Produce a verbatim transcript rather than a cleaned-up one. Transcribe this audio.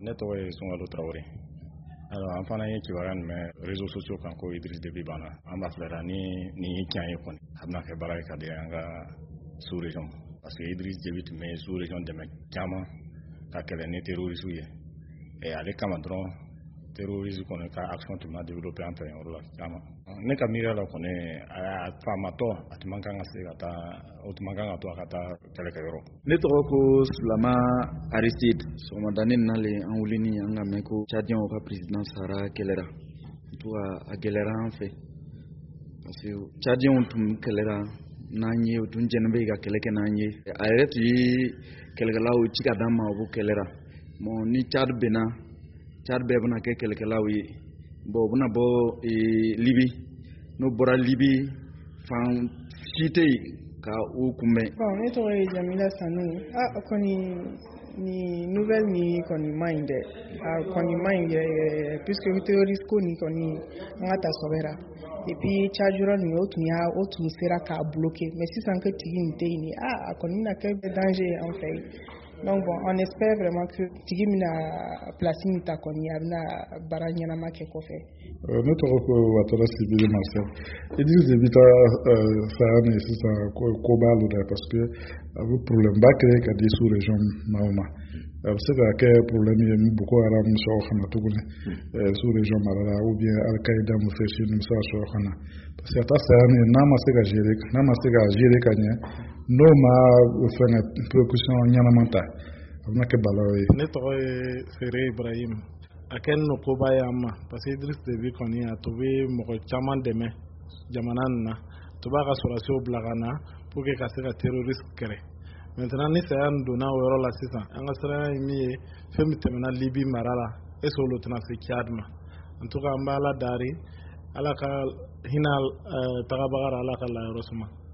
Ne tɔgɔ ye Sunkalo Tarawele. Alors an fana ye kibaruya mɛn réseaux sociaux kan ko Idriss Déby banna. An b'a filɛ ni ni tiɲɛ ye kɔni a bɛna kɛ baara ye ka di an ka sous région parce que Idriss Déby tun bɛ sous région dɛmɛ caman ka kɛlɛ ni terroristes ye. Et ale kama dɔrɔn terrorisme kɔni ka action tun ma développé an fɛ yɔrɔ la caman. Ne ka miiriya la kɔni a faamatɔ a tun man kan ka se ka taa o tun man kan ka to a ka taa kɛlɛkɛyɔrɔ. Ne tɔgɔ ko Sulama Aristide. Sɔgɔmadanin nalen an wulini an ka mɛn ko Tchadien ka président sara kɛlɛra. En tout cas a gɛlɛra an fɛ parce que Tchadien tun kɛlɛra n'an ye o tun jɛnnen bɛ ka kɛlɛ kɛ n'an ye. A yɛrɛ tun ye kɛlɛkɛlaw ci ka d'an ma o ko kɛlɛra. Bon ni Tchad bɛnna Tchad bɛɛ bɛna kɛ kɛlɛkɛlaw ye. Bon o bɛna bɔ Libi n'o bɔra Libi fan si tɛ yen ka o kunbɛn. Bon ne tɔgɔ ye Jamila Sanu. Ah kɔni ni nouvelle ni kɔni ma ɲi dɛ. Ah kɔni ma ɲi yɛrɛ puisque terroriste ko ni kɔni an ka ta sɔbɛra. Et puis Tchadjura ni o tun y'a o tun sera k'a bloquer mais sisan que tigi nin tɛ yen ni ah a kɔni bɛna kɛ danger ye an fɛ yen. Donc bon on espère vraiment que tigi mina place min ta kɔni a bɛna baara ɲɛnama kɛ kɔfɛ. Ne tɔgɔ ko Watara Sibiri Marcel. Idriss Déby ta saya ni sisan ko b'a la dɛ parce que a bɛ problème ba créer ka di sous région maaw ma. A bɛ se ka kɛ problème ye ni Boko Haram sɔrɔ fana tuguni sous région Mali la ou bien Al-Qaïda mu fɛ si ni sɔrɔ sɔrɔ fana parce que a ta saya ni n'a ma se ka gérer n'a ma se ka gérer ka ɲɛ n'o ma fɛngɛ précaution ɲɛnama ta a bɛna kɛ balawu ye. Ne tɔgɔ ye Sere Ibrahim. A kɛ no koba ye an ma parce que Idriss Déby kɔni a to bɛ mɔgɔ caman dɛmɛ jamana nin na to b'a ka sɔrɔsiw bila ka na pour que ka se ka terroriste kɛlɛ. Maintenant ni saya nin donna o yɔrɔ la sisan an ka siranya ye min ye fɛn min tɛmɛna Libi mara la est ce que olu tɛna se Tchad ma. En tout cas an bɛ Ala dari Ala ka hinɛ tagabaga la Ala ka layɔrɔ suma.